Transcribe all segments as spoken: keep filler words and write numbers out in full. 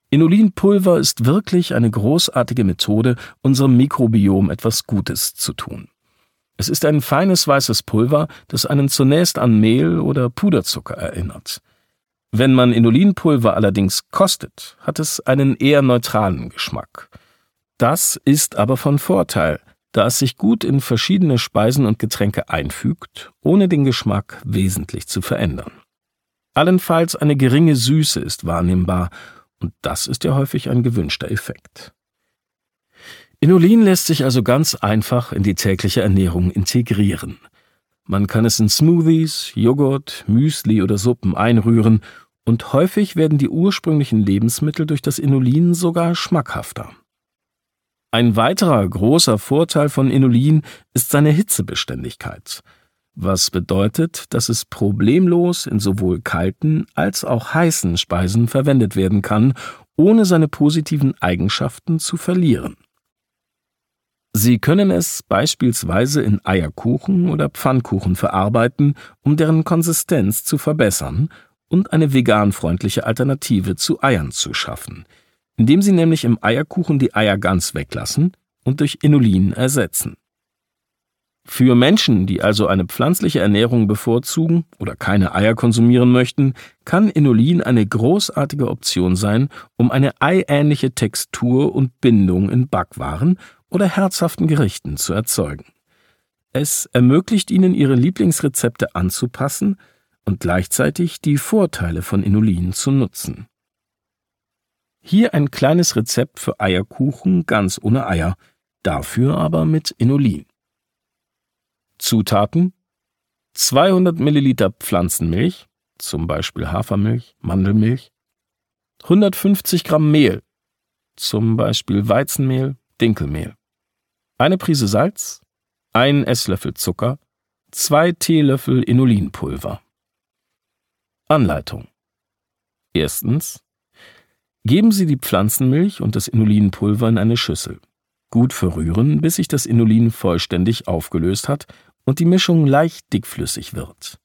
Inulinpulver ist wirklich eine großartige Methode, unserem Mikrobiom etwas Gutes zu tun. Es ist ein feines weißes Pulver, das einen zunächst an Mehl oder Puderzucker erinnert. Wenn man Inulinpulver allerdings kostet, hat es einen eher neutralen Geschmack. Das ist aber von Vorteil, da es sich gut in verschiedene Speisen und Getränke einfügt, ohne den Geschmack wesentlich zu verändern. Allenfalls eine geringe Süße ist wahrnehmbar, und das ist ja häufig ein gewünschter Effekt. Inulin lässt sich also ganz einfach in die tägliche Ernährung integrieren. Man kann es in Smoothies, Joghurt, Müsli oder Suppen einrühren, und häufig werden die ursprünglichen Lebensmittel durch das Inulin sogar schmackhafter. Ein weiterer großer Vorteil von Inulin ist seine Hitzebeständigkeit, was bedeutet, dass es problemlos in sowohl kalten als auch heißen Speisen verwendet werden kann, ohne seine positiven Eigenschaften zu verlieren. Sie können es beispielsweise in Eierkuchen oder Pfannkuchen verarbeiten, um deren Konsistenz zu verbessern und eine veganfreundliche Alternative zu Eiern zu schaffen, indem Sie nämlich im Eierkuchen die Eier ganz weglassen und durch Inulin ersetzen. Für Menschen, die also eine pflanzliche Ernährung bevorzugen oder keine Eier konsumieren möchten, kann Inulin eine großartige Option sein, um eine eiähnliche Textur und Bindung in Backwaren oder herzhaften Gerichten zu erzeugen. Es ermöglicht Ihnen, Ihre Lieblingsrezepte anzupassen und gleichzeitig die Vorteile von Inulin zu nutzen. Hier ein kleines Rezept für Eierkuchen ganz ohne Eier, dafür aber mit Inulin. Zutaten: zweihundert Milliliter Pflanzenmilch, zum Beispiel Hafermilch, Mandelmilch, hundertfünfzig Gramm Mehl, zum Beispiel Weizenmehl, Dinkelmehl, eine Prise Salz, ein Esslöffel Zucker, zwei Teelöffel Inulinpulver. Anleitung: Erstens. Geben Sie die Pflanzenmilch und das Inulinpulver in eine Schüssel. Gut verrühren, bis sich das Inulin vollständig aufgelöst hat und die Mischung leicht dickflüssig wird.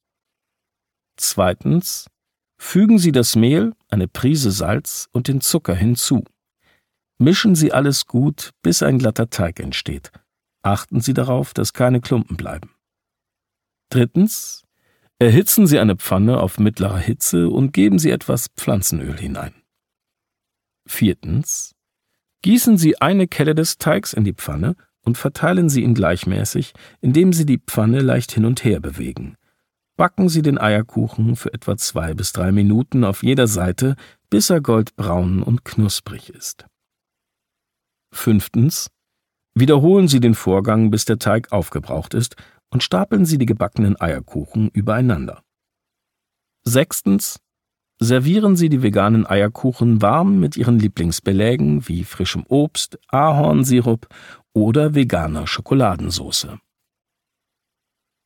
Zweitens. Fügen Sie das Mehl, eine Prise Salz und den Zucker hinzu. Mischen Sie alles gut, bis ein glatter Teig entsteht. Achten Sie darauf, dass keine Klumpen bleiben. Drittens. Erhitzen Sie eine Pfanne auf mittlerer Hitze und geben Sie etwas Pflanzenöl hinein. Viertens. Gießen Sie eine Kelle des Teigs in die Pfanne und verteilen Sie ihn gleichmäßig, indem Sie die Pfanne leicht hin und her bewegen. Backen Sie den Eierkuchen für etwa zwei bis drei Minuten auf jeder Seite, bis er goldbraun und knusprig ist. Fünftens. Wiederholen Sie den Vorgang, bis der Teig aufgebraucht ist, und stapeln Sie die gebackenen Eierkuchen übereinander. Sechstens. Servieren Sie die veganen Eierkuchen warm mit Ihren Lieblingsbelägen wie frischem Obst, Ahornsirup oder veganer Schokoladensauce.